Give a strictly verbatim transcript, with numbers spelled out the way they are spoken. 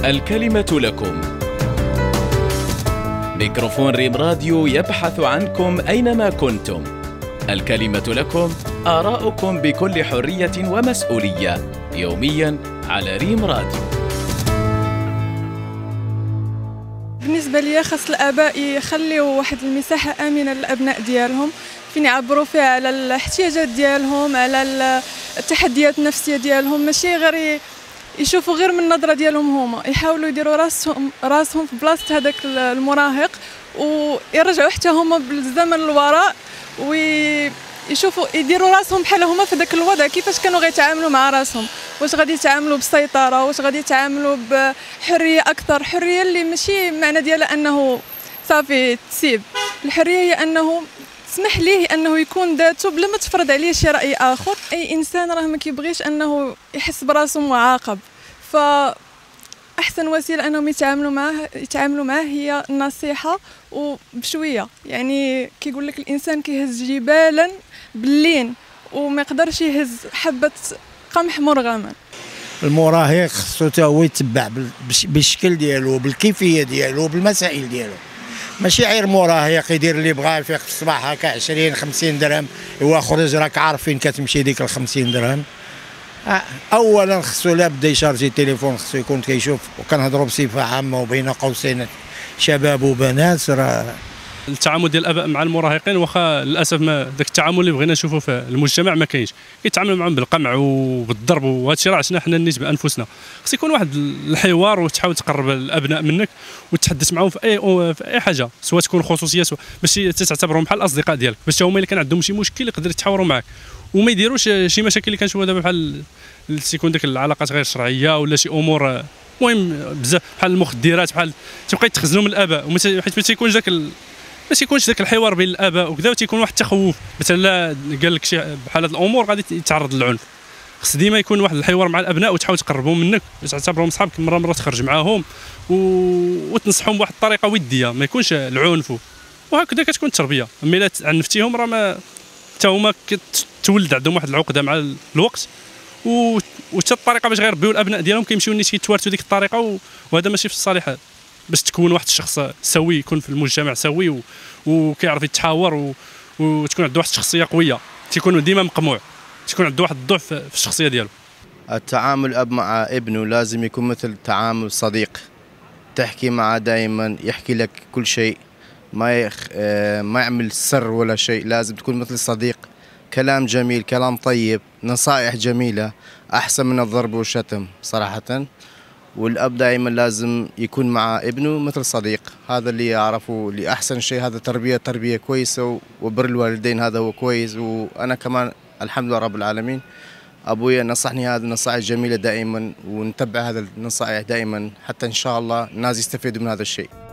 الكلمة لكم. ميكروفون ريم راديو يبحث عنكم أينما كنتم. الكلمة لكم، آراؤكم بكل حرية ومسؤولية، يومياً على ريم راديو. بالنسبة لي خاص الآباء يخليوا واحد المساحة آمنة للأبناء ديالهم فين يعبروا فيها على الاحتياجات ديالهم، على التحديات النفسية ديالهم، ماشي غير يشوفوا غير من النظرة ديالهم هما، يحاولوا يديروا راسهم راسهم في بلاصة هذاك المراهق ويرجعوا حتى هما بالزمن للوراء ويشوفوا يديروا راسهم بحال هما في ذاك الوضع، كيفاش كانوا غيتعاملوا مع راسهم، واش غادي يتعاملوا بالسيطرة، واش غادي يتعاملوا بحرية أكثر. حرية اللي ماشي معنى ديالها أنه صافي تسيب، الحرية هي أنه تسمح ليه أنه يكون ذاته بلا ما تفرض عليه شي رأي آخر. أي إنسان راه ما كيبغيش أنه يحس براسو معاقب، فأحسن وسيلة أنهم يتعاملوا معاه يتعاملوا معاه هي النصيحة وبشوية. يعني كيقول لك الإنسان كيهز جبالا باللين وما يقدرش يهز حبة قمح مرغما. المراهق خصو حتى هو يتبع بالشكل ديالو، بالكيفية ديالو، بالمسائل ديالو، ماشي غير مراهق يدير اللي بغا، يفيق في الصباح هكا عشرين خمسين درهم، هو خرج راك عارف فين كتمشي ديك ال خمسين درهم. اولا خصو لا بدا يشارجي التليفون، خصو يكون كيشوف، وكنهضروا بصفه عامه وبين قوسين شباب وبنات. راه التعامل ديال الاباء مع المراهقين واخا للاسف ما داك التعامل اللي بغينا نشوفوه في المجتمع ما كاينش، كيتعاملوا معهم بالقمع وبالضرب، وهذا الشيء راه عشنا حنا النسبه انفسنا. خص يكون واحد الحوار وتحاول تقرب الابناء منك وتحدث معهم في اي في اي حاجه، سواء تكون خصوصيه سواء باش تعتبرهم بحال الاصدقاء ديالك، باش هما اللي كان عندهم شي مشكل يقدروا يتحاوروا معك وما يديروش شي مشاكل اللي كنشوفوا دابا بحال تيكون ديك العلاقات غير شرعيه ولا شي امور المهم بزاف بحال المخدرات، بحال تبقى يتخزنوا من الاباء، حيت ما تيكونش داك ما تيكونش ذاك الحوار بين الاباء وكذا، وتيكون واحد التخوف مثلا لا قال لك شي بحال هاد الامور غادي يتعرض للعنف. خص ديما يكون واحد الحوار مع الابناء وتحاول تقربهم منك، تعتبرهم صحابك، مره مره تخرج معاهم و... وتنصحهم بواحد الطريقه وديه، ما يكونش العنف، وهكذا كتكون التربيه. اما الا عنفتيهم راه ما حتى هما كتولد عندهم واحد العقده مع الوقت، و وحتى الطريقه باش غيربيو الابناء ديالهم كيمشيو نيت كيتوارثوا ديك الطريقه، و... وهذا ماشي في الصالح باش تكون واحد الشخص سوي، يكون في المجتمع سوي و... وكيعرف يتحاور و... وتكون عنده واحد الشخصيه قويه، تيكون ديما مقموع، تكون عنده واحد الضعف في الشخصيه ديالو. التعامل الاب مع ابنه لازم يكون مثل تعامل صديق، تحكي معه دائما يحكي لك كل شيء، ما يخ... ما يعمل سر ولا شيء، لازم تكون مثل صديق، كلام جميل، كلام طيب، نصائح جميله احسن من الضرب والشتم صراحه. والاب دائما لازم يكون مع ابنه مثل صديق، هذا اللي يعرفه اللي احسن شيء، هذا تربيه تربيه كويسه، وبر الوالدين هذا هو كويس. وانا كمان الحمد لله رب العالمين ابويا نصحني هذه النصائح جميله دائما، ونتبع هذا النصائح دائما حتى ان شاء الله الناس يستفيدوا من هذا الشيء.